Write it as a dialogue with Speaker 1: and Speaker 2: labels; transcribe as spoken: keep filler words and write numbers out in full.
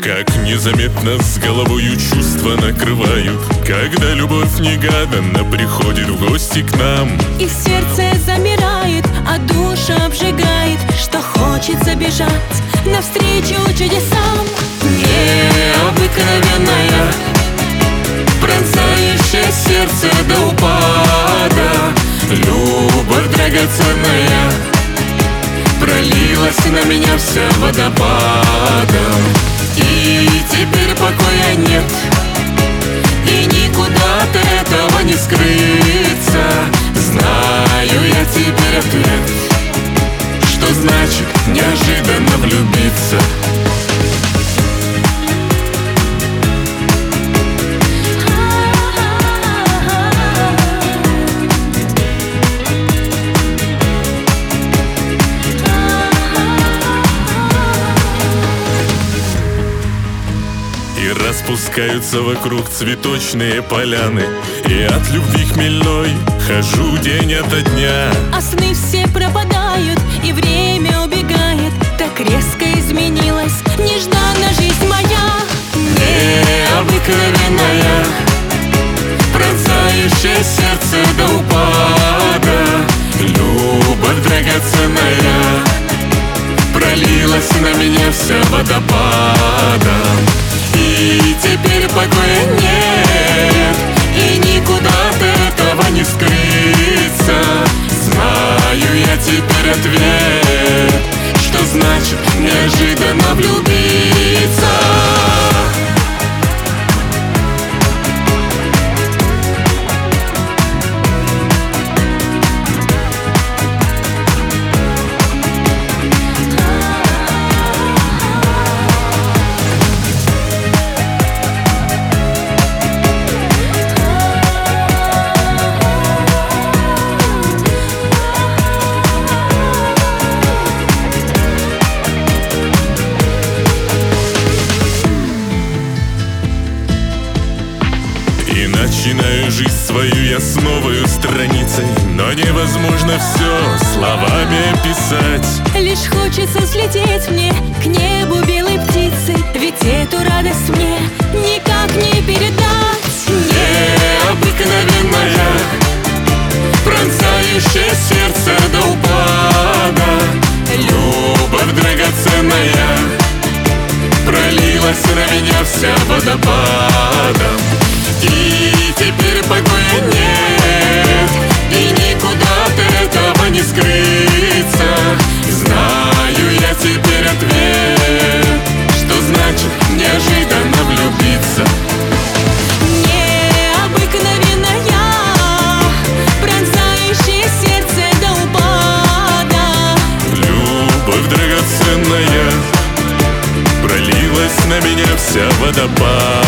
Speaker 1: Как незаметно с головою чувства накрывают, когда любовь негаданно приходит в гости к нам.
Speaker 2: И сердце замирает, а душа обжигает, что хочется бежать навстречу чудесам.
Speaker 1: Необыкновенная, пронзающая сердце до упада, любовь драгоценная пролилась на меня вся водопадом. И теперь покоя нет, и никуда от этого не скрыться. Знаю я теперь ответ, что значит неожиданно влюбиться. Распускаются вокруг цветочные поляны, и от любви хмельной хожу день ото дня.
Speaker 2: А сны все пропадают, и время убегает. Так резко изменилась нежданно жизнь моя.
Speaker 1: Необыкновенная, пронзающая сердце до упада, любовь драгоценная пролилась на меня вся водопадом. И теперь покоя нет, и никуда от этого не скрыться. Знаю я теперь ответ, что значит неожиданно влюбиться. И начинаю жизнь свою я с новой страницей, но невозможно все словами описать.
Speaker 2: Лишь хочется взлететь мне к небу белой птицы, ведь эту радость мне никак не передать.
Speaker 1: Необыкновенная, пронзающая сердце до упада, любовь драгоценная пролилась на меня вся водопадом. И теперь покоя нет, и никуда от этого не скрыться. Знаю я теперь ответ, что значит неожиданно влюбиться.
Speaker 2: Необыкновенная, пронзающая сердце до упада,
Speaker 1: любовь драгоценная пролилась на меня вся водопадом.